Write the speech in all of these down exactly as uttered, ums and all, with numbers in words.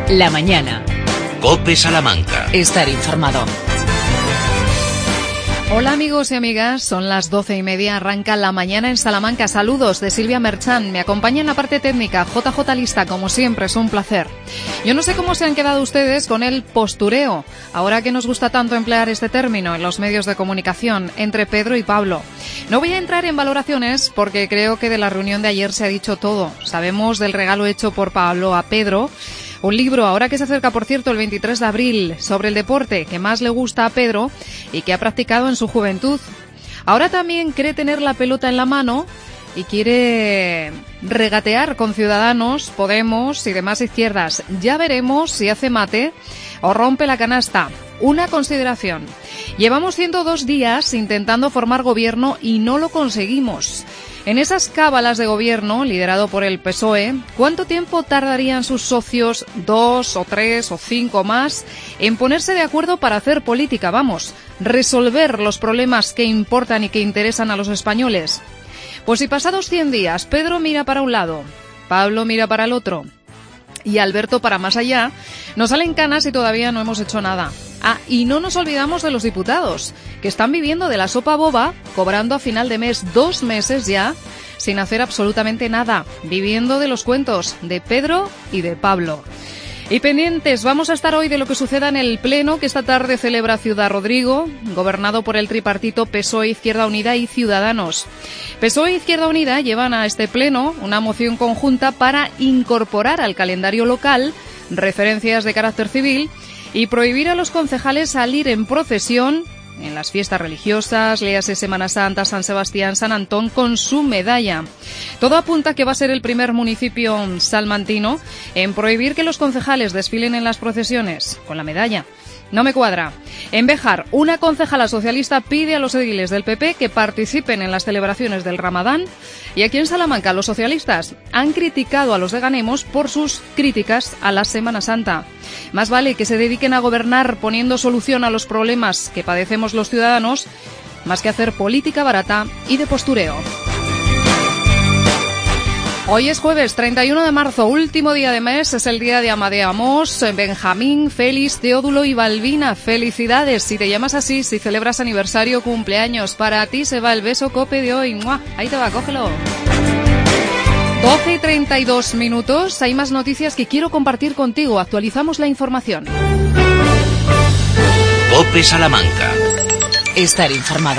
La mañana. COPE Salamanca. Estar informado. Hola amigos y amigas, son las doce y media, arranca La Mañana en Salamanca. Saludos de Silvia Merchán, me acompaña en la parte técnica J J Lista, como siempre, es un placer. Yo no sé cómo se han quedado ustedes con el postureo, ahora que nos gusta tanto emplear este término en los medios de comunicación, entre Pedro y Pablo. No voy a entrar en valoraciones porque creo que de la reunión de ayer se ha dicho todo. Sabemos del regalo hecho por Pablo a Pedro, un libro, ahora que se acerca, por cierto, el veintitrés de abril, sobre el deporte que más le gusta a Pedro y que ha practicado en su juventud. Ahora también cree tener la pelota en la mano y quiere regatear con Ciudadanos, Podemos y demás izquierdas. Ya veremos si hace mate o rompe la canasta. Una consideración. Llevamos ciento dos días intentando formar gobierno y no lo conseguimos. En esas cábalas de gobierno, liderado por el P S O E, ¿cuánto tiempo tardarían sus socios, dos o tres o cinco más, en ponerse de acuerdo para hacer política? Vamos, resolver los problemas que importan y que interesan a los españoles. Pues si pasados cien días Pedro mira para un lado, Pablo mira para el otro y Alberto para más allá, nos salen canas y todavía no hemos hecho nada. Ah, y no nos olvidamos de los diputados, que están viviendo de la sopa boba, cobrando a final de mes dos meses ya, sin hacer absolutamente nada, viviendo de los cuentos de Pedro y de Pablo. Y pendientes, vamos a estar hoy de lo que suceda en el Pleno que esta tarde celebra Ciudad Rodrigo, gobernado por el tripartito P S O E, Izquierda Unida y Ciudadanos. P S O E e Izquierda Unida llevan a este Pleno una moción conjunta para incorporar al calendario local referencias de carácter civil y prohibir a los concejales salir en procesión en las fiestas religiosas, léase Semana Santa, San Sebastián, San Antón, con su medalla. Todo apunta que va a ser el primer municipio salmantino en prohibir que los concejales desfilen en las procesiones con la medalla. No me cuadra. En Béjar, una concejala socialista pide a los ediles del P P que participen en las celebraciones del Ramadán. Y aquí en Salamanca, los socialistas han criticado a los de Ganemos por sus críticas a la Semana Santa. Más vale que se dediquen a gobernar poniendo solución a los problemas que padecemos los ciudadanos, más que hacer política barata y de postureo. Hoy es jueves treinta y uno de marzo, último día de mes, es el día de Amadea Mos, Benjamín, Félix, Teodulo y Balbina. Felicidades si te llamas así, si celebras aniversario, cumpleaños. Para ti se va el beso COPE de hoy. ¡Mua! Ahí te va, cógelo. doce y treinta y dos minutos, hay más noticias que quiero compartir contigo. Actualizamos la información. COPE Salamanca. Estar informado.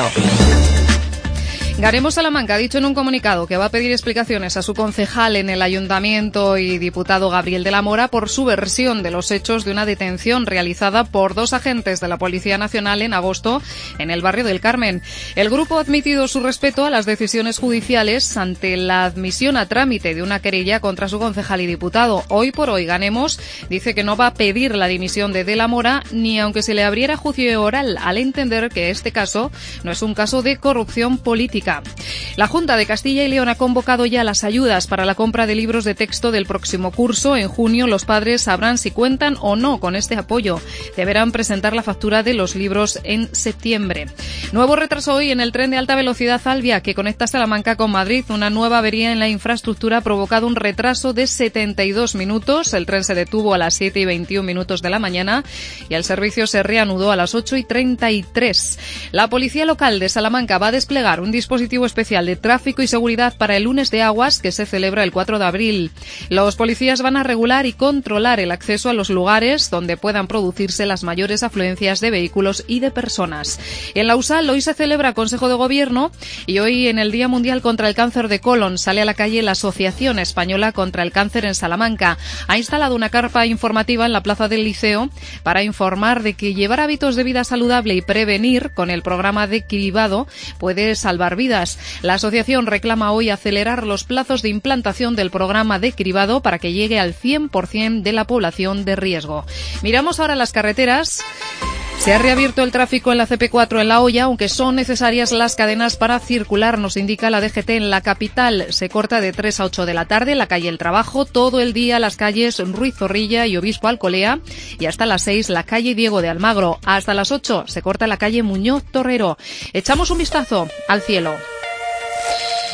Ganemos Salamanca ha dicho en un comunicado que va a pedir explicaciones a su concejal en el ayuntamiento y diputado Gabriel de la Mora por su versión de los hechos de una detención realizada por dos agentes de la Policía Nacional en agosto en el barrio del Carmen. El grupo ha admitido su respeto a las decisiones judiciales ante la admisión a trámite de una querella contra su concejal y diputado. Hoy por hoy Ganemos dice que no va a pedir la dimisión de de la Mora ni aunque se le abriera juicio oral, al entender que este caso no es un caso de corrupción política. La Junta de Castilla y León ha convocado ya las ayudas para la compra de libros de texto del próximo curso. En junio los padres sabrán si cuentan o no con este apoyo. Deberán presentar la factura de los libros en septiembre. Nuevo retraso hoy en el tren de alta velocidad Alvia que conecta Salamanca con Madrid. Una nueva avería en la infraestructura ha provocado un retraso de setenta y dos minutos. El tren se detuvo a las siete y veintiún minutos de la mañana y el servicio se reanudó a las ocho y treinta y tres. La Policía Local de Salamanca va a desplegar un dispositivo dispositivo especial de tráfico y seguridad para el lunes de aguas que se celebra el cuatro de abril. Los policías van a regular y controlar el acceso a los lugares donde puedan producirse las mayores afluencias de vehículos y de personas. En la U S A L hoy se celebra Consejo de Gobierno y hoy en el Día Mundial contra el Cáncer de Colon sale a la calle la Asociación Española contra el Cáncer en Salamanca. Ha instalado una carpa informativa en la plaza del Liceo para informar de que llevar hábitos de vida saludable y prevenir con el programa de cribado puede salvar vidas. La asociación reclama hoy acelerar los plazos de implantación del programa de cribado para que llegue al cien por ciento de la población de riesgo. Miramos ahora las carreteras. Se ha reabierto el tráfico en la C P cuatro en La Hoya, aunque son necesarias las cadenas para circular, nos indica la D G T en la capital. Se corta de tres a ocho de la tarde la calle El Trabajo, todo el día las calles Ruiz Zorrilla y Obispo Alcolea y hasta las seis la calle Diego de Almagro. Hasta las ocho se corta la calle Muñoz Torrero. Echamos un vistazo al cielo.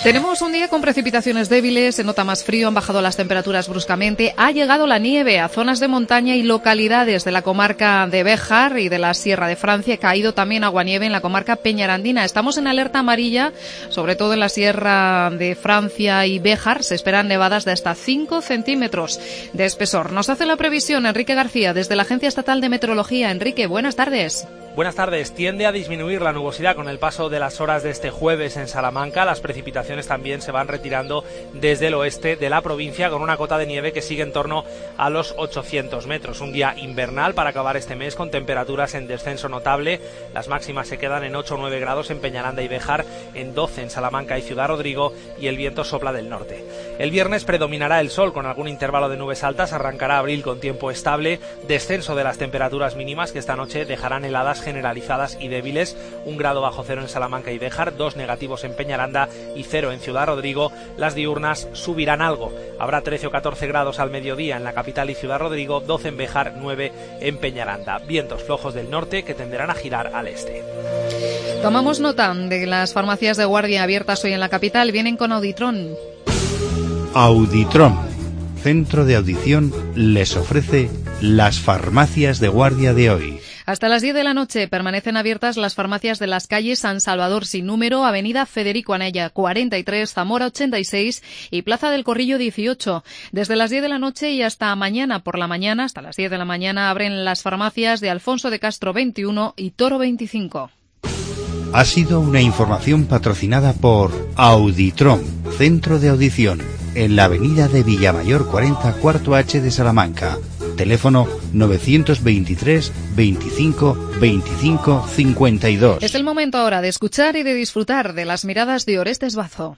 Tenemos un día con precipitaciones débiles, se nota más frío, han bajado las temperaturas bruscamente, ha llegado la nieve a zonas de montaña y localidades de la comarca de Béjar y de la Sierra de Francia, ha caído también aguanieve en la comarca peñarandina. Estamos en alerta amarilla, sobre todo en la Sierra de Francia y Béjar, se esperan nevadas de hasta cinco centímetros de espesor. Nos hace la previsión Enrique García desde la Agencia Estatal de Meteorología. Enrique, buenas tardes. Buenas tardes. Tiende a disminuir la nubosidad con el paso de las horas de este jueves en Salamanca. Las precipitaciones también se van retirando desde el oeste de la provincia con una cota de nieve que sigue en torno a los ochocientos metros. Un día invernal para acabar este mes con temperaturas en descenso notable. Las máximas se quedan en ocho o nueve grados en Peñaranda y Béjar, en doce en Salamanca y Ciudad Rodrigo y el viento sopla del norte. El viernes predominará el sol con algún intervalo de nubes altas. Arrancará abril con tiempo estable. Descenso de las temperaturas mínimas que esta noche dejarán heladas generalizadas y débiles, un grado bajo cero en Salamanca y Béjar, dos negativos en Peñaranda y cero en Ciudad Rodrigo. Las diurnas subirán algo, habrá trece o catorce grados al mediodía en la capital y Ciudad Rodrigo, doce en Béjar, nueve en Peñaranda. Vientos flojos del norte que tenderán a girar al este. Tomamos nota de las farmacias de guardia abiertas hoy en la capital, vienen con Auditron. Auditron, centro de audición, les ofrece las farmacias de guardia de hoy. Hasta las diez de la noche permanecen abiertas las farmacias de las calles San Salvador sin número, Avenida Federico Anella cuarenta y tres, Zamora ochenta y seis y Plaza del Corrillo dieciocho. Desde las diez de la noche y hasta mañana por la mañana, hasta las diez de la mañana, abren las farmacias de Alfonso de Castro veintiuno y Toro veinticinco. Ha sido una información patrocinada por Auditron, centro de audición, en la avenida de Villamayor cuarenta, cuarto H de Salamanca. Teléfono novecientos veintitrés, veinticinco, veinticinco, cincuenta y dos. Es el momento ahora de escuchar y de disfrutar de las miradas de Orestes Bazo.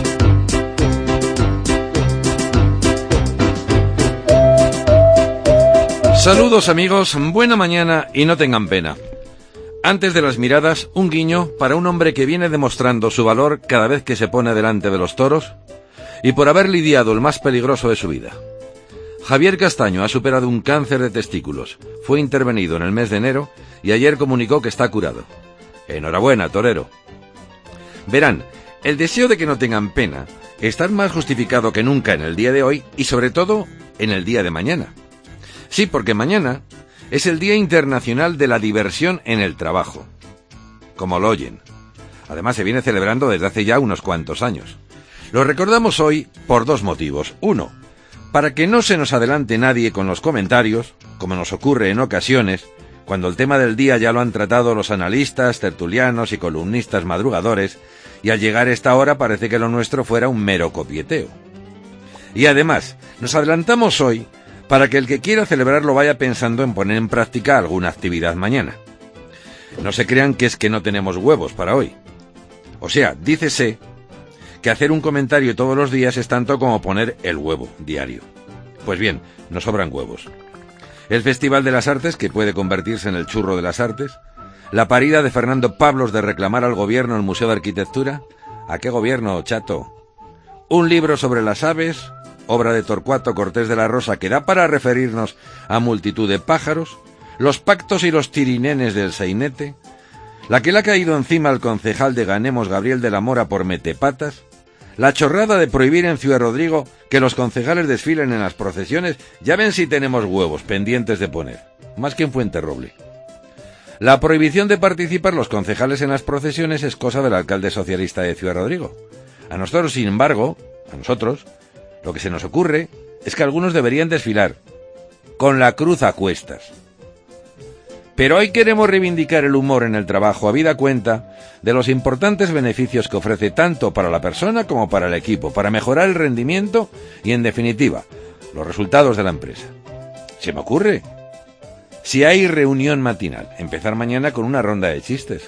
Saludos amigos, buena mañana y no tengan pena. Antes de las miradas, un guiño para un hombre que viene demostrando su valor cada vez que se pone delante de los toros y por haber lidiado el más peligroso de su vida. Javier Castaño ha superado un cáncer de testículos, fue intervenido en el mes de enero y ayer comunicó que está curado. Enhorabuena, torero. Verán, el deseo de que no tengan pena está más justificado que nunca en el día de hoy y sobre todo en el día de mañana. Sí, porque mañana es el Día Internacional de la Diversión en el Trabajo. Como lo oyen. Además se viene celebrando desde hace ya unos cuantos años. Lo recordamos hoy por dos motivos. Uno, para que no se nos adelante nadie con los comentarios, como nos ocurre en ocasiones, cuando el tema del día ya lo han tratado los analistas, tertulianos y columnistas madrugadores, y al llegar esta hora parece que lo nuestro fuera un mero copieteo. Y además, nos adelantamos hoy para que el que quiera celebrarlo vaya pensando en poner en práctica alguna actividad mañana. No se crean que es que no tenemos huevos para hoy. O sea, dícese que hacer un comentario todos los días es tanto como poner el huevo diario. Pues bien, nos sobran huevos. El Festival de las Artes, que puede convertirse en el churro de las artes. La parida de Fernando Pablos de reclamar al gobierno el Museo de Arquitectura. ¿A qué gobierno, chato? Un libro sobre las aves, obra de Torcuato Cortés de la Rosa, que da para referirnos a multitud de pájaros. Los pactos y los tirinenes del sainete. La que le ha caído encima al concejal de Ganemos, Gabriel de la Mora, por metepatas. La chorrada de prohibir en Ciudad Rodrigo que los concejales desfilen en las procesiones. Ya ven si tenemos huevos pendientes de poner, más que en Fuenterroble. La prohibición de participar los concejales en las procesiones es cosa del alcalde socialista de Ciudad Rodrigo. A nosotros, sin embargo, a nosotros, lo que se nos ocurre es que algunos deberían desfilar con la cruz a cuestas. Pero hoy queremos reivindicar el humor en el trabajo, habida cuenta de los importantes beneficios que ofrece tanto para la persona como para el equipo, para mejorar el rendimiento y, en definitiva, los resultados de la empresa. Se me ocurre, si hay reunión matinal, empezar mañana con una ronda de chistes.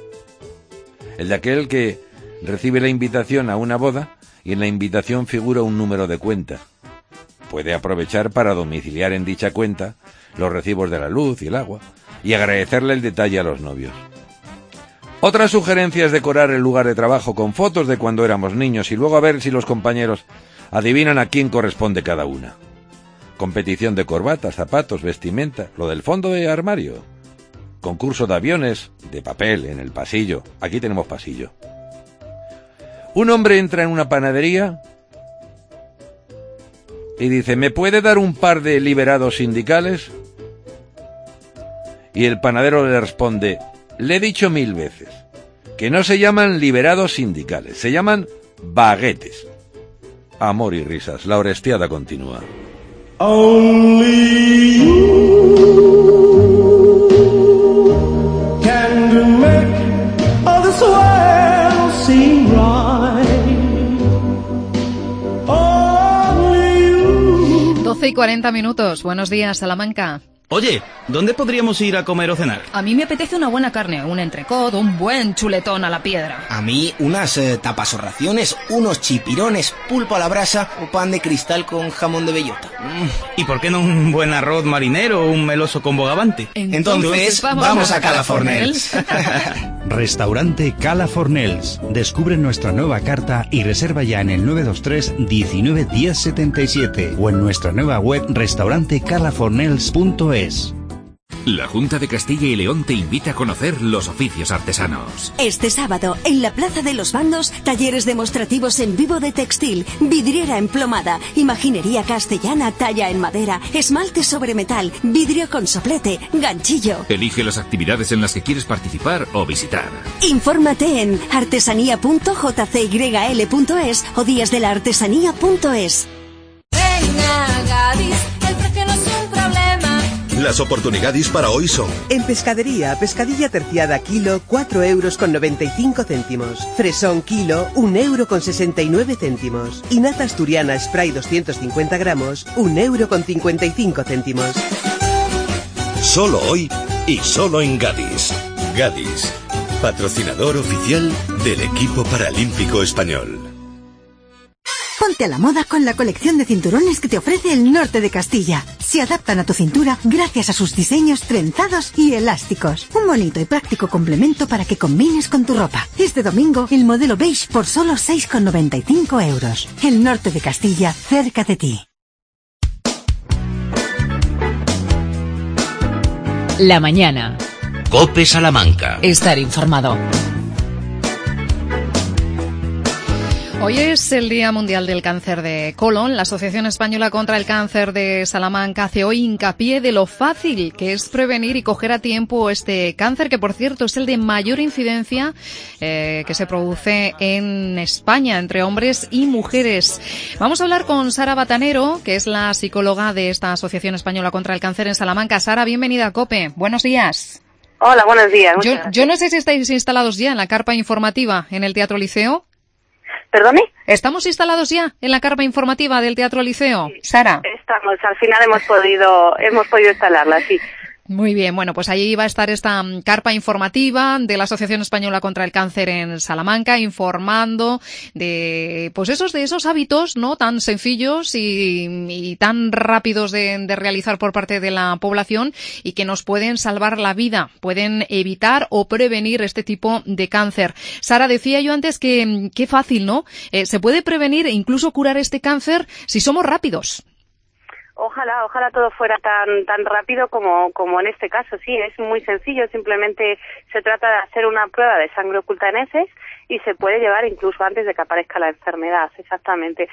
El de aquel que recibe la invitación a una boda y en la invitación figura un número de cuenta. Puede aprovechar para domiciliar en dicha cuenta los recibos de la luz y el agua y agradecerle el detalle a los novios. Otra sugerencia es decorar el lugar de trabajo con fotos de cuando éramos niños y luego a ver si los compañeros adivinan a quién corresponde cada una. Competición de corbatas, zapatos, vestimenta, lo del fondo de armario. Concurso de aviones, de papel, en el pasillo. Aquí tenemos pasillo. Un hombre entra en una panadería y dice, ¿me puede dar un par de liberados sindicales? Y el panadero le responde, le he dicho mil veces que no se llaman liberados sindicales, se llaman baguetes. Amor y risas, la orestiada continúa. Only you can make all this world seem right. Only you. doce y cuarenta minutos. Buenos días, Salamanca. Oye, ¿dónde podríamos ir a comer o cenar? A mí me apetece una buena carne, un entrecot, un buen chuletón a la piedra. A mí unas eh, tapas o raciones, unos chipirones, pulpo a la brasa o pan de cristal con jamón de bellota. Mm. ¿Y por qué no un buen arroz marinero o un meloso con bogavante? Entonces, Entonces vamos, vamos a Cala Fornells. Restaurante Cala Fornells. Descubre nuestra nueva carta y reserva ya en el nueve dos tres diecinueve diez setenta y siete o en nuestra nueva web restaurante cala fornells punto es. La Junta de Castilla y León te invita a conocer los oficios artesanos. Este sábado, en la Plaza de los Bandos, talleres demostrativos en vivo de textil, vidriera emplomada, imaginería castellana, talla en madera, esmalte sobre metal, vidrio con soplete, ganchillo. Elige las actividades en las que quieres participar o visitar. Infórmate en artesanía punto j c y l punto es o días de la artesanía punto es. Venga, Gadis, el precio no es un problema. Las oportunidades para hoy son: en pescadería, pescadilla terciada kilo, cuatro euros con noventa y cinco céntimos. Fresón kilo, un euro con sesenta y nueve céntimos. Y nata asturiana spray doscientos cincuenta gramos, un euro con cincuenta y cinco céntimos. Solo hoy y solo en Gadis. Gadis, patrocinador oficial del equipo paralímpico español. Ponte a la moda con la colección de cinturones que te ofrece el Norte de Castilla. Se adaptan a tu cintura gracias a sus diseños trenzados y elásticos. Un bonito y práctico complemento para que combines con tu ropa. Este domingo, el modelo beige por solo seis con noventa y cinco euros. El Norte de Castilla, cerca de ti. La mañana. COPE Salamanca. Estar informado. Hoy es el Día Mundial del Cáncer de Colon. La Asociación Española contra el Cáncer de Salamanca hace hoy hincapié de lo fácil que es prevenir y coger a tiempo este cáncer, que por cierto es el de mayor incidencia eh, que se produce en España entre hombres y mujeres. Vamos a hablar con Sara Batanero, que es la psicóloga de esta Asociación Española contra el Cáncer en Salamanca. Sara, bienvenida a COPE. Buenos días. Hola, buenos días. Yo, yo no sé si estáis instalados ya en la carpa informativa en el Teatro Liceo. ¿Perdone? ¿Estamos instalados ya en la carpa informativa del Teatro Liceo, Sara? Estamos, al final hemos podido, hemos podido instalarla, sí. Muy bien, bueno, pues allí va a estar esta carpa informativa de la Asociación Española contra el Cáncer en Salamanca, informando de, pues esos, de esos hábitos, ¿no?, tan sencillos y, y tan rápidos de, de realizar por parte de la población y que nos pueden salvar la vida, pueden evitar o prevenir este tipo de cáncer. Sara, decía yo antes que, qué fácil, ¿no? Eh, se puede prevenir e incluso curar este cáncer si somos rápidos. Ojalá, ojalá todo fuera tan tan rápido como como en este caso. Sí, es muy sencillo, simplemente se trata de hacer una prueba de sangre oculta en heces y se puede llevar incluso antes de que aparezca la enfermedad, exactamente.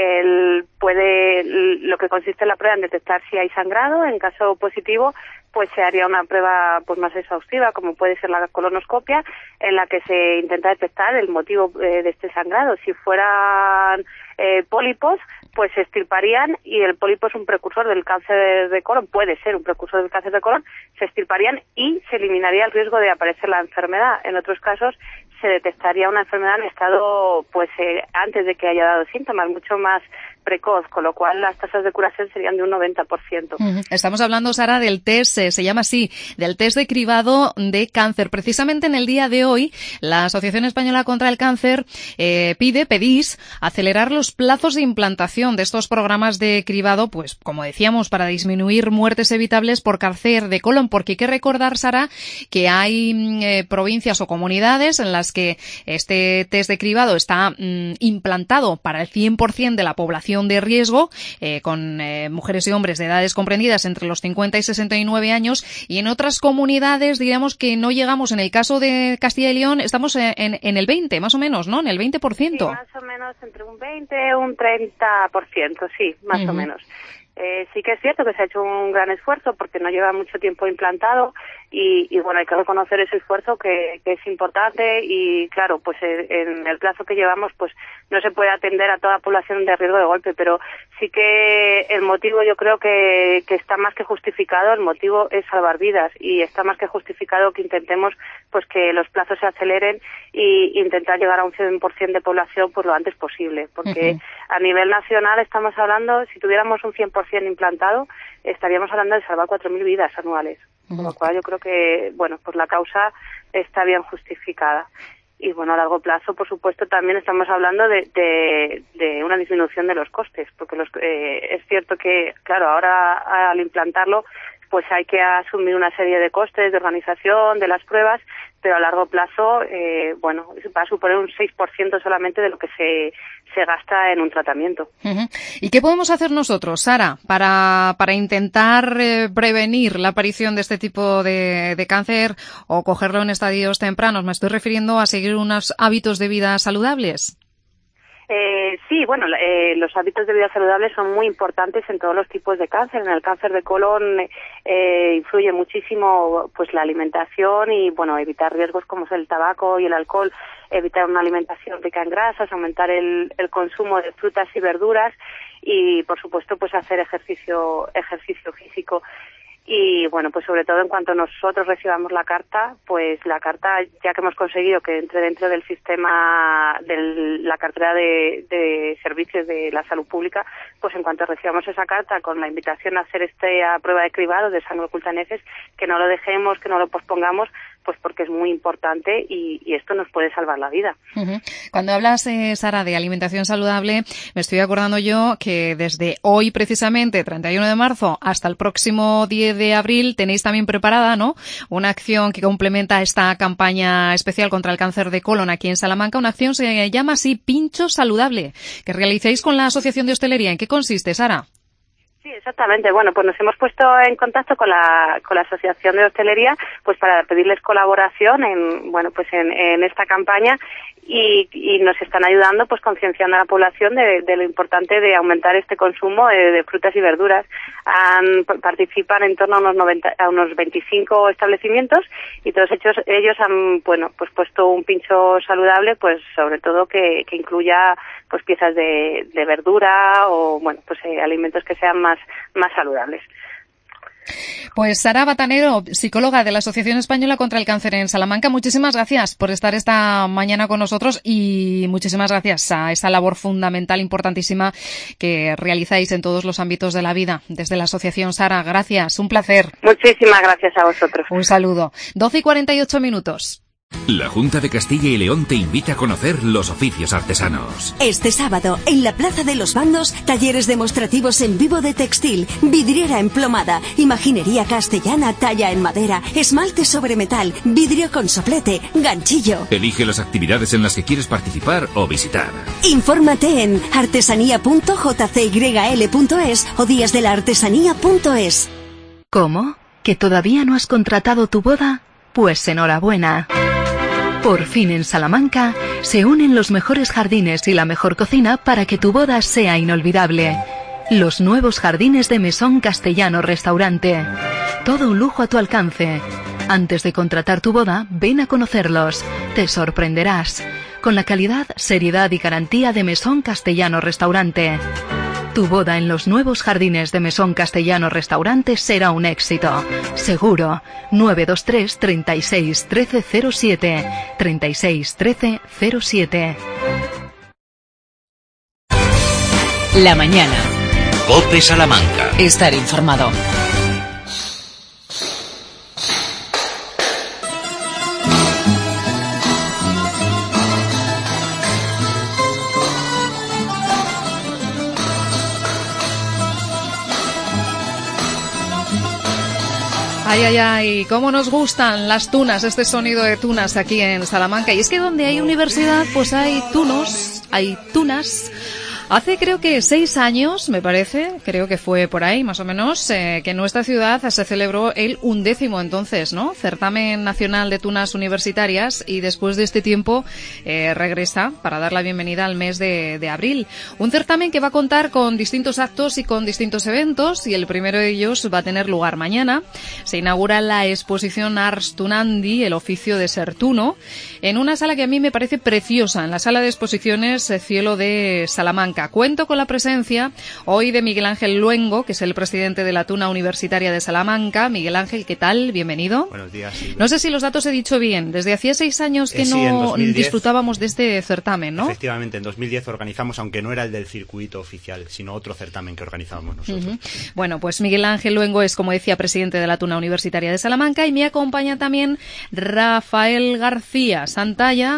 El puede lo que consiste en la prueba en detectar si hay sangrado. En caso positivo, pues se haría una prueba pues más exhaustiva, como puede ser la colonoscopia, en la que se intenta detectar el motivo eh, de este sangrado. Si fueran eh, pólipos, pues se extirparían, y el pólipo es un precursor del cáncer de colon, puede ser un precursor del cáncer de colon, se extirparían y se eliminaría el riesgo de aparecer la enfermedad. En otros casos se detectaría una enfermedad en estado, pues eh, antes de que haya dado síntomas, mucho más precoz, con lo cual las tasas de curación serían de un noventa por ciento. Estamos hablando, Sara, del test, se llama así, del test de cribado de cáncer. Precisamente en el día de hoy, la Asociación Española contra el Cáncer eh, pide, pedís, acelerar los plazos de implantación de estos programas de cribado, pues como decíamos, para disminuir muertes evitables por cáncer de colon, porque hay que recordar, Sara, que hay eh, provincias o comunidades en las que este test de cribado está mm, implantado para el cien por ciento de la población población de riesgo, eh, con eh, mujeres y hombres de edades comprendidas entre los cincuenta y sesenta y nueve años, y en otras comunidades diríamos que no llegamos, en el caso de Castilla y León, estamos en, en, en el veinte, más o menos, ¿no? En el veinte por ciento. Sí, más o menos entre un veinte y un treinta por ciento, sí, más uh-huh. o menos. Eh, sí que es cierto que se ha hecho un gran esfuerzo porque no lleva mucho tiempo implantado y, y bueno, hay que reconocer ese esfuerzo que, que es importante y claro, pues en el plazo que llevamos pues no se puede atender a toda la población de riesgo de golpe, pero sí que el motivo yo creo que, que está más que justificado, el motivo es salvar vidas y está más que justificado que intentemos pues que los plazos se aceleren y intentar llegar a un cien por ciento de población pues lo antes posible, porque uh-huh. a nivel nacional estamos hablando, si tuviéramos un cien por ciento implantado, estaríamos hablando de salvar cuatro mil vidas anuales, uh-huh. con lo cual yo creo que, bueno, pues la causa está bien justificada. Y bueno, a largo plazo, por supuesto, también estamos hablando de, de, de una disminución de los costes, porque los, eh, es cierto que, claro, ahora al implantarlo, pues hay que asumir una serie de costes de organización, de las pruebas, pero a largo plazo, eh, bueno, va a suponer un seis por ciento solamente de lo que se, se gasta en un tratamiento. Uh-huh. ¿Y qué podemos hacer nosotros, Sara, para, para intentar eh, prevenir la aparición de este tipo de, de cáncer o cogerlo en estadios tempranos? Me estoy refiriendo a seguir unos hábitos de vida saludables. Eh, sí, bueno, eh, los hábitos de vida saludables son muy importantes en todos los tipos de cáncer. En el cáncer de colon eh, influye muchísimo pues la alimentación y, bueno, evitar riesgos como es el tabaco y el alcohol, evitar una alimentación rica en grasas, aumentar el, el consumo de frutas y verduras y, por supuesto, pues hacer ejercicio, ejercicio físico. Y bueno, pues sobre todo en cuanto nosotros recibamos la carta, pues la carta, ya que hemos conseguido que entre dentro del sistema de la cartera de, de servicios de la salud pública, pues en cuanto recibamos esa carta con la invitación a hacer esta prueba de cribado de sangre oculta en heces, que no lo dejemos, que no lo pospongamos, pues porque es muy importante y, y esto nos puede salvar la vida. Uh-huh. Cuando hablas, eh, Sara, de alimentación saludable, me estoy acordando yo que desde hoy precisamente, treinta y uno de marzo, hasta el próximo diez de abril, tenéis también preparada, ¿no?, una acción que complementa esta campaña especial contra el cáncer de colon aquí en Salamanca. Una acción se llama así Pincho Saludable, que realizáis con la Asociación de Hostelería. ¿En qué consiste, Sara? Sí, exactamente. Bueno, pues nos hemos puesto en contacto con la con la Asociación de Hostelería, pues para pedirles colaboración en, bueno, pues en, en esta campaña y, y nos están ayudando, pues concienciando a la población de, de lo importante de aumentar este consumo de, de frutas y verduras. Han, participan en torno a unos noventa, a unos veinticinco establecimientos y todos ellos ellos han, bueno, pues puesto un pincho saludable, pues sobre todo que, que incluya pues piezas de, de verdura o, bueno, pues eh, alimentos que sean más más saludables. Pues Sara Batanero, psicóloga de la Asociación Española contra el Cáncer en Salamanca, muchísimas gracias por estar esta mañana con nosotros y muchísimas gracias a esa labor fundamental, importantísima, que realizáis en todos los ámbitos de la vida desde la Asociación. Sara, gracias, un placer. Muchísimas gracias a vosotros. Un saludo. doce y cuarenta y ocho minutos. La Junta de Castilla y León te invita a conocer los oficios artesanos. Este sábado, en la Plaza de los Bandos, talleres demostrativos en vivo de textil, vidriera emplomada, imaginería castellana, talla en madera, esmalte sobre metal, vidrio con soplete, ganchillo. Elige las actividades en las que quieres participar o visitar. Infórmate en artesanía punto j c y l punto es o días de la artesanía punto es. ¿Cómo? ¿Que todavía no has contratado tu boda? Pues enhorabuena. Por fin en Salamanca se unen los mejores jardines y la mejor cocina para que tu boda sea inolvidable. Los nuevos jardines de Mesón Castellano Restaurante. Todo un lujo a tu alcance. Antes de contratar tu boda, ven a conocerlos. Te sorprenderás. Con la calidad, seriedad y garantía de Mesón Castellano Restaurante. Tu boda en los nuevos jardines de Mesón Castellano Restaurante será un éxito. Seguro. nueve dos tres, treinta y seis, trece cero siete. treinta y seis, trece cero siete. La mañana. COPE Salamanca. Estar informado. Ay, ay, ay, cómo nos gustan las tunas, este sonido de tunas aquí en Salamanca. Y es que donde hay universidad, pues hay tunos, hay tunas. Hace creo que seis años, me parece, creo que fue por ahí más o menos, eh, que en nuestra ciudad se celebró el undécimo entonces, ¿no? Certamen Nacional de Tunas Universitarias, y después de este tiempo eh, regresa para dar la bienvenida al mes de, de abril. Un certamen que va a contar con distintos actos y con distintos eventos, y el primero de ellos va a tener lugar mañana. Se inaugura la exposición Ars Tunandi, el oficio de ser tuno, en una sala que a mí me parece preciosa, en la sala de exposiciones Cielo de Salamanca. Cuento con la presencia hoy de Miguel Ángel Luengo, que es el presidente de la Tuna Universitaria de Salamanca. Miguel Ángel, ¿qué tal? Bienvenido. Buenos días. Silvia. No sé si los datos he dicho bien. Desde hacía seis años que eh, sí, no disfrutábamos de este certamen, ¿no? Efectivamente, en dos mil diez organizamos, aunque no era el del circuito oficial, sino otro certamen que organizábamos nosotros. Uh-huh. Bueno, pues Miguel Ángel Luengo es, como decía, presidente de la Tuna Universitaria de Salamanca, y me acompaña también Rafael García Santalla,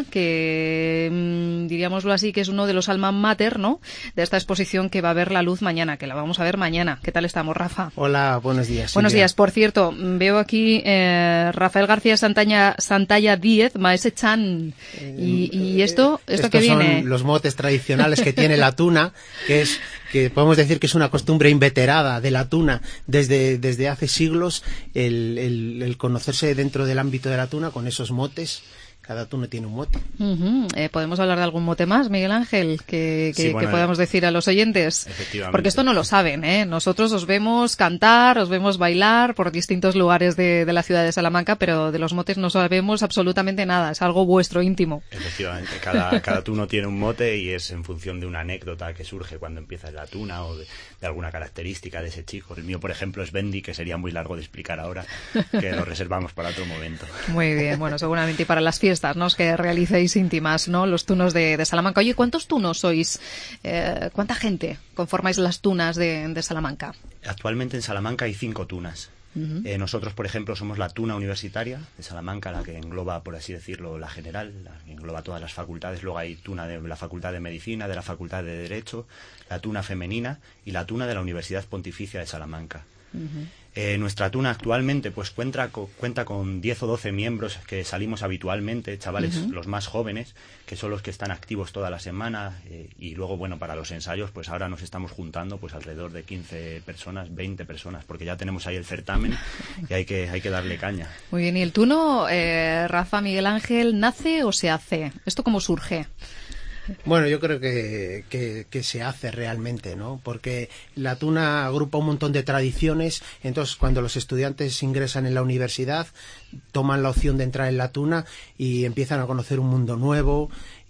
que mmm, diríamoslo así, que es uno de los alma mater, ¿no?, de esta exposición que va a ver la luz mañana, que la vamos a ver mañana. ¿Qué tal estamos, Rafa? Hola, buenos días. Buenos Silvia. días. Por cierto, veo aquí eh, Rafael García Santalla, Santalla Díez, Maese Chan. Y, y esto, ¿esto qué viene? Son los motes tradicionales que tiene la tuna, que es que podemos decir que es una costumbre inveterada de la tuna desde, desde hace siglos, el, el, el conocerse dentro del ámbito de la tuna con esos motes. Cada tuno tiene un mote. Uh-huh. Eh, ¿Podemos hablar de algún mote más, Miguel Ángel, que, que, sí, bueno, que podamos decir a los oyentes? Efectivamente. Porque esto no lo saben, ¿eh? Nosotros os vemos cantar, os vemos bailar por distintos lugares de, de la ciudad de Salamanca, pero de los motes no sabemos absolutamente nada. Es algo vuestro, íntimo. Efectivamente. Cada, cada tuno tiene un mote y es en función de una anécdota que surge cuando empieza la tuna o de, de alguna característica de ese chico. El mío, por ejemplo, es Bendy, que sería muy largo de explicar ahora, que lo reservamos para otro momento. Muy bien. Bueno, seguramente y para las fiestas, ¿no?, que realicéis íntimas, ¿no?, los tunos de, de Salamanca. Oye, ¿cuántos tunos sois? Eh, ¿Cuánta gente conformáis las tunas de, de Salamanca? Actualmente en Salamanca hay cinco tunas. Uh-huh. Eh, nosotros, por ejemplo, somos la Tuna Universitaria de Salamanca, la que engloba, por así decirlo, la general, la que engloba todas las facultades. Luego hay Tuna de la Facultad de Medicina, de la Facultad de Derecho, la Tuna Femenina y la Tuna de la Universidad Pontificia de Salamanca. Uh-huh. Eh, nuestra tuna actualmente pues cuenta, co, cuenta con diez o doce miembros que salimos habitualmente, chavales uh-huh. los más jóvenes, que son los que están activos toda la semana, eh, y luego, bueno, para los ensayos pues ahora nos estamos juntando pues alrededor de quince personas, veinte personas, porque ya tenemos ahí el certamen y hay que, hay que darle caña. Muy bien, ¿y el tuno, eh, Rafa, Miguel Ángel, nace o se hace? ¿Esto cómo surge? Bueno, yo creo que, que, que se hace realmente, ¿no? Porque la tuna agrupa un montón de tradiciones, entonces cuando los estudiantes ingresan en la universidad, toman la opción de entrar en la tuna y empiezan a conocer un mundo nuevo,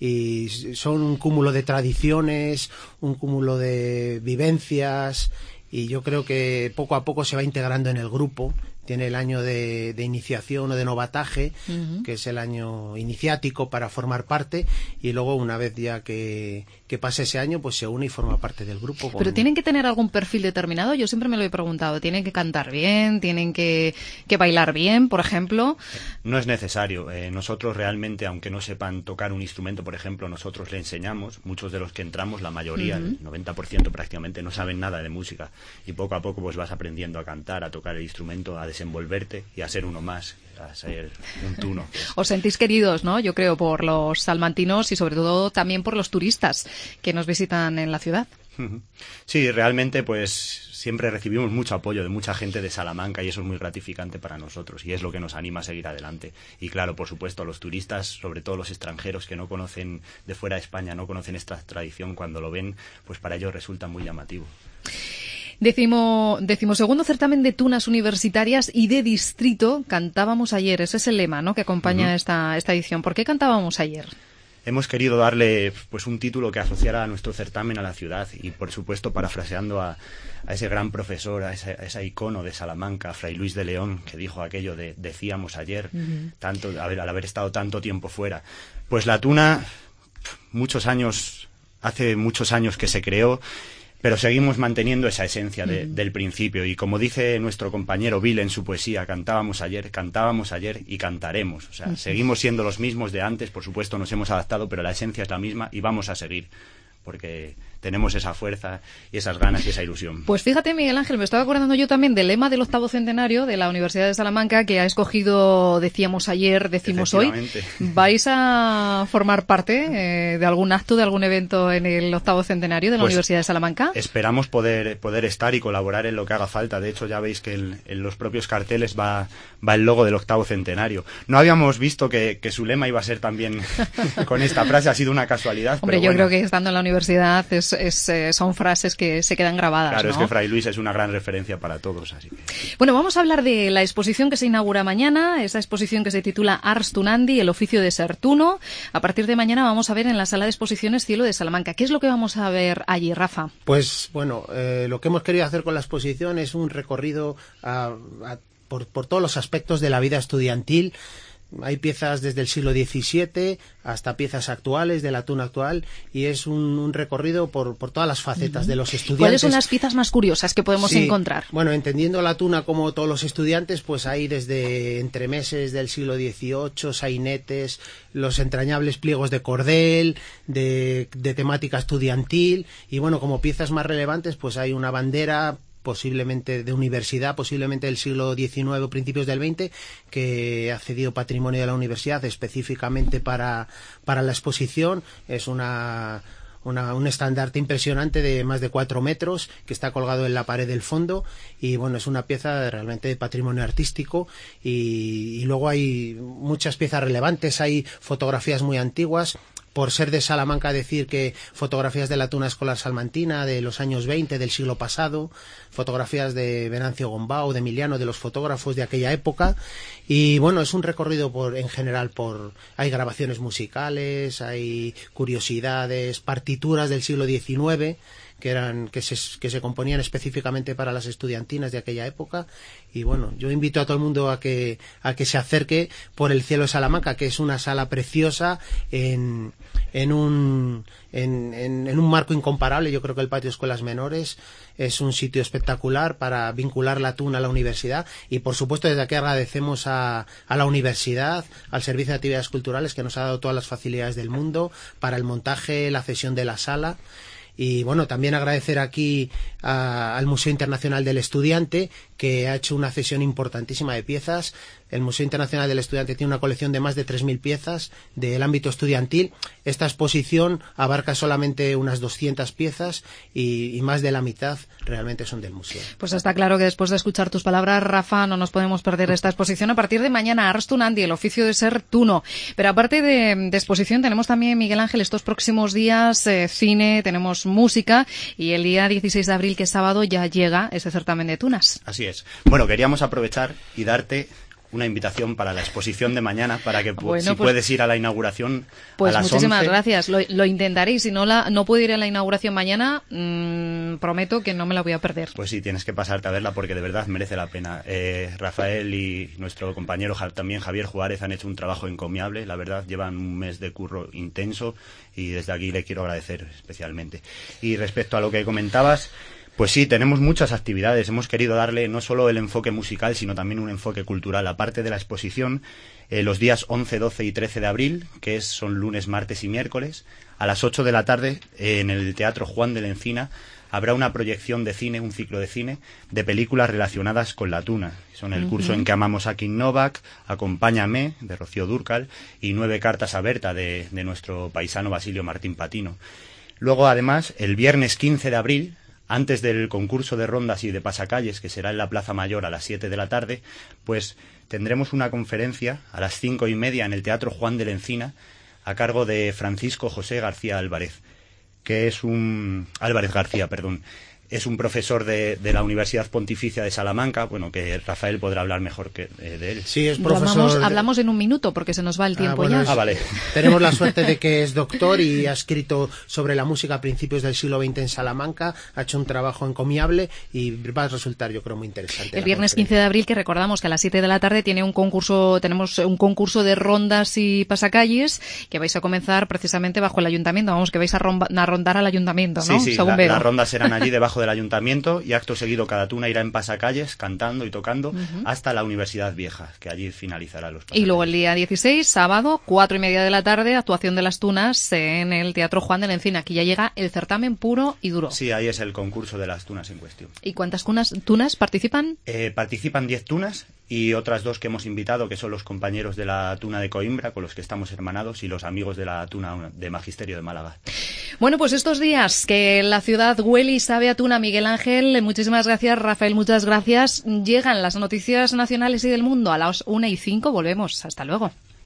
y son un cúmulo de tradiciones, un cúmulo de vivencias, y yo creo que poco a poco se va integrando en el grupo. Tiene el año de, de iniciación o de novataje, uh-huh. que es el año iniciático para formar parte, y luego una vez ya que, que pase ese año, pues se une y forma parte del grupo. Con... ¿Pero tienen que tener algún perfil determinado? Yo siempre me lo he preguntado. ¿Tienen que cantar bien? ¿Tienen que, que bailar bien, por ejemplo? No es necesario. Eh, nosotros realmente, aunque no sepan tocar un instrumento, por ejemplo, nosotros le enseñamos. Muchos de los que entramos, la mayoría, uh-huh. el noventa por ciento prácticamente, no saben nada de música, y poco a poco pues vas aprendiendo a cantar, a tocar el instrumento, a desenvolverte y a ser uno más, a ser un tuno. Os sentís queridos, ¿no? Yo creo, por los salmantinos y sobre todo también por los turistas que nos visitan en la ciudad. Sí, realmente pues siempre recibimos mucho apoyo de mucha gente de Salamanca, y eso es muy gratificante para nosotros y es lo que nos anima a seguir adelante. Y claro, por supuesto, a los turistas, sobre todo los extranjeros que no conocen de fuera de España, no conocen esta tradición, cuando lo ven, pues para ellos resulta muy llamativo. Décimo, decimosegundo certamen de tunas universitarias y de distrito. Cantábamos ayer, ese es el lema, ¿no?, que acompaña uh-huh. esta, esta edición. ¿Por qué cantábamos ayer? Hemos querido darle pues un título que asociara a nuestro certamen a la ciudad, y por supuesto parafraseando a, a ese gran profesor, a ese, a ese icono de Salamanca, Fray Luis de León, que dijo aquello de decíamos ayer, uh-huh. tanto al haber estado tanto tiempo fuera. Pues la tuna, muchos años, hace muchos años que se creó, pero seguimos manteniendo esa esencia de, uh-huh. del principio, y como dice nuestro compañero Bill en su poesía, cantábamos ayer, cantábamos ayer y cantaremos. O sea, uh-huh. seguimos siendo los mismos de antes, por supuesto nos hemos adaptado, pero la esencia es la misma y vamos a seguir, porque tenemos esa fuerza y esas ganas y esa ilusión. Pues fíjate, Miguel Ángel, me estaba acordando yo también del lema del octavo centenario de la Universidad de Salamanca, que ha escogido, decíamos ayer, decimos hoy. ¿Vais a formar parte eh, de algún acto, de algún evento en el octavo centenario de la pues Universidad de Salamanca? Esperamos poder, poder estar y colaborar en lo que haga falta. De hecho, ya veis que el, en los propios carteles va, va el logo del octavo centenario. No habíamos visto que, que su lema iba a ser también con esta frase, ha sido una casualidad. Hombre, pero yo bueno. creo que estando en la universidad es, es, eh, son frases que se quedan grabadas. Claro, ¿no? Es que Fray Luis es una gran referencia para todos. Así que... Bueno, vamos a hablar de la exposición que se inaugura mañana, esa exposición que se titula Ars Tunandi, el oficio de ser tuno. A partir de mañana vamos a ver en la sala de exposiciones Cielo de Salamanca. ¿Qué es lo que vamos a ver allí, Rafa? Pues bueno, eh, lo que hemos querido hacer con la exposición es un recorrido a, a, por, por todos los aspectos de la vida estudiantil. Hay piezas desde el siglo diecisiete hasta piezas actuales, de la tuna actual, y es un, un recorrido por, por todas las facetas uh-huh. de los estudiantes. ¿Cuáles son las piezas más curiosas que podemos sí, encontrar? Bueno, entendiendo la tuna como todos los estudiantes, pues hay desde entremeses del siglo dieciocho, sainetes, los entrañables pliegos de cordel, de, de temática estudiantil, y bueno, como piezas más relevantes, pues hay una bandera posiblemente de universidad, posiblemente del siglo diecinueve o principios del veinte, que ha cedido patrimonio de la universidad específicamente para, para la exposición. Es una, una, un estandarte impresionante de más de cuatro metros que está colgado en la pared del fondo, y bueno, es una pieza realmente de patrimonio artístico, y, y luego hay muchas piezas relevantes, hay fotografías muy antiguas. Por ser de Salamanca, decir que fotografías de la tuna escolar salmantina de los años veinte, del siglo pasado, fotografías de Venancio Gombao, de Emiliano, de los fotógrafos de aquella época, y bueno, es un recorrido por, en general, por hay grabaciones musicales, hay curiosidades, partituras del siglo diecinueve, que eran que se, que se componían específicamente para las estudiantinas de aquella época. Y bueno, yo invito a todo el mundo a que a que se acerque por el Cielo de Salamanca, que es una sala preciosa en en un en, en, en un marco incomparable. Yo creo que el patio de escuelas menores es un sitio espectacular para vincular la tuna a la universidad, y por supuesto desde aquí agradecemos a, a la universidad, al Servicio de Actividades Culturales, que nos ha dado todas las facilidades del mundo para el montaje, la cesión de la sala. Y bueno, también agradecer aquí a, al Museo Internacional del Estudiante, que ha hecho una cesión importantísima de piezas. El Museo Internacional del Estudiante tiene una colección de más de tres mil piezas del ámbito estudiantil. Esta exposición abarca solamente unas doscientas piezas, y, y más de la mitad realmente son del museo. Pues está claro que después de escuchar tus palabras, Rafa, no nos podemos perder esta exposición a partir de mañana. Ars Tunandi, el oficio de ser tuno. Pero aparte de, de exposición, tenemos también, Miguel Ángel, estos próximos días eh, cine, tenemos música, y el día dieciséis de abril, que es sábado, ya llega ese certamen de tunas. Así es. Bueno, queríamos aprovechar y darte una invitación para la exposición de mañana, para que bueno, si pues, puedes ir a la inauguración pues a las muchísimas once. Gracias, lo, lo intentaré, y si no la no puedo ir a la inauguración mañana, mmm, prometo que no me la voy a perder. Pues sí, tienes que pasarte a verla, porque de verdad merece la pena. eh, Rafael y nuestro compañero también Javier Juárez han hecho un trabajo encomiable, la verdad, llevan un mes de curro intenso, y desde aquí le quiero agradecer especialmente. Y respecto a lo que comentabas, pues sí, tenemos muchas actividades. Hemos querido darle no solo el enfoque musical, sino también un enfoque cultural. Aparte de la exposición, eh, los días once, doce y trece de abril, que es, son lunes, martes y miércoles, a las ocho de la tarde, eh, en el Teatro Juan de la Encina, habrá una proyección de cine, un ciclo de cine, de películas relacionadas con la tuna. Son el uh-huh. curso en que amamos a Kim Novak, Acompáñame, de Rocío Dúrcal, y Nueve cartas a Berta, de, de nuestro paisano Basilio Martín Patino. Luego, además, el viernes quince de abril, antes del concurso de rondas y de pasacalles, que será en la Plaza Mayor a las siete de la tarde, pues tendremos una conferencia a las cinco y media en el Teatro Juan de la Encina, a cargo de Francisco José García Álvarez, que es un... Álvarez García, perdón. Es un profesor de, de la Universidad Pontificia de Salamanca, bueno, que Rafael podrá hablar mejor que eh, de él. Sí, es profesor. Hablamos, de... hablamos en un minuto, porque se nos va el tiempo ah, bueno, ya. Es... Ah, vale. Tenemos la suerte de que es doctor y ha escrito sobre la música a principios del siglo veinte en Salamanca, ha hecho un trabajo encomiable y va a resultar, yo creo, muy interesante. El viernes quince de abril, que recordamos que a las siete de la tarde tiene un concurso, tenemos un concurso de rondas y pasacalles, que vais a comenzar precisamente bajo el ayuntamiento. Vamos, que vais a, romba, a rondar al ayuntamiento, ¿no? Sí, sí, según la, veo. las rondas serán allí debajo debajo del ayuntamiento, y acto seguido cada tuna irá en pasacalles cantando y tocando uh-huh. hasta la Universidad Vieja, que allí finalizará los pasacalles. Y luego el día dieciséis, sábado, cuatro y media de la tarde, actuación de las tunas en el Teatro Juan de la Encina. Aquí ya llega el certamen puro y duro. Sí, ahí es el concurso de las tunas en cuestión. ¿Y cuántas tunas, tunas participan? Eh, participan diez tunas y otras dos que hemos invitado, que son los compañeros de la tuna de Coimbra, con los que estamos hermanados, y los amigos de la tuna de Magisterio de Málaga. Bueno, pues estos días que la ciudad huele y sabe a tuna, Miguel Ángel, muchísimas gracias. Rafael, muchas gracias. Llegan las noticias nacionales y del mundo a las una y cinco. Volvemos. Hasta luego.